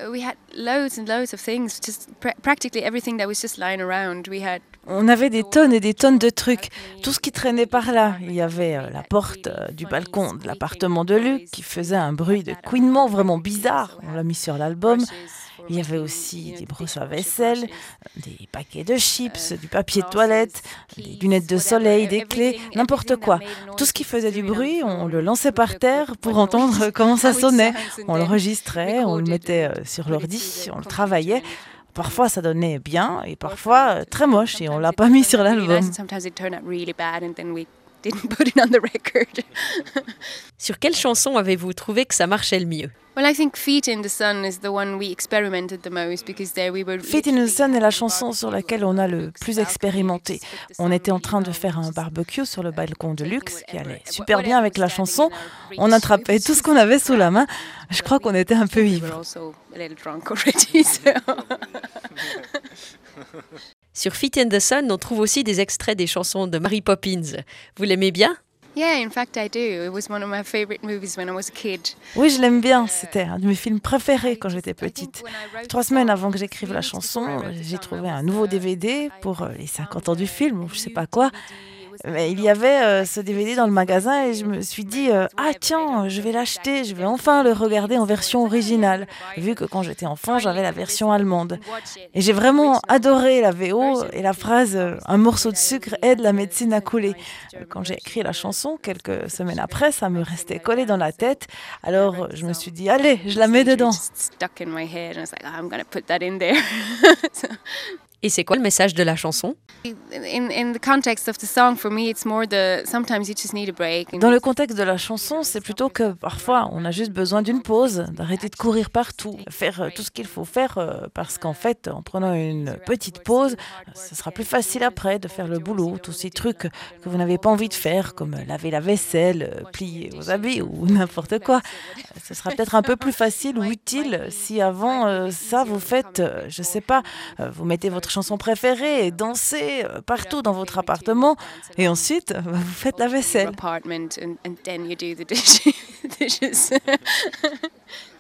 We had loads and loads of things, just practically everything that was just lying around. On avait des tonnes et des tonnes de trucs, tout ce qui traînait par là. Il y avait la porte du balcon de l'appartement de Luc qui faisait un bruit de couinement vraiment bizarre. On l'a mis sur l'album. Il y avait aussi des brosses à vaisselle, des paquets de chips, du papier de toilette, des lunettes de soleil, des clés, n'importe quoi. Tout ce qui faisait du bruit, on le lançait par terre pour entendre comment ça sonnait. On l'enregistrait, on le mettait sur l'ordi, on le travaillait. Parfois ça donnait bien et parfois très moche et on l'a pas mis sur l'album. Sur quelle chanson avez-vous trouvé que ça marchait le mieux? Well, I think Feet in the Sun is the one we experimented the most because there we were. Feet in the Sun est la chanson sur laquelle on a le plus expérimenté. On était en train de faire un barbecue sur le balcon de Luxe qui allait super bien avec la chanson. On attrapait tout ce qu'on avait sous la main. Je crois qu'on était un peu ivres. Sur Feet in the Sun, on trouve aussi des extraits des chansons de Mary Poppins. Vous l'aimez bien? Yeah, in fact I do. It was one of my favorite movies when I was a kid. Oui, je l'aime bien. C'était un de mes films préférés quand j'étais petite. 3 semaines avant que j'écrive la chanson, j'ai trouvé un nouveau DVD pour les 50 ans du film, ou je sais pas quoi. Mais il y avait ce DVD dans le magasin et je me suis dit ah tiens, je vais l'acheter, je vais enfin le regarder en version originale, vu que quand j'étais enfant, j'avais la version allemande. Et j'ai vraiment adoré la VO et la phrase un morceau de sucre aide la médecine à couler. Quand j'ai écrit la chanson, quelques semaines après, ça me restait collé dans la tête. Alors je me suis dit allez, je la mets dedans. Et c'est quoi le message de la chanson? In the context of the song, for me, it's more sometimes you just need a break. Dans le contexte de la chanson, c'est plutôt que parfois on a juste besoin d'une pause, d'arrêter de courir partout, faire tout ce qu'il faut faire parce qu'en fait, en prenant une petite pause, ce sera plus facile après de faire le boulot, tous ces trucs que vous n'avez pas envie de faire, comme laver la vaisselle, plier vos habits ou n'importe quoi. Ce sera peut-être un peu plus facile ou utile si avant ça vous faites, je sais pas, vous mettez votre chanson préférée et dansez partout dans votre appartement et ensuite vous faites la vaisselle.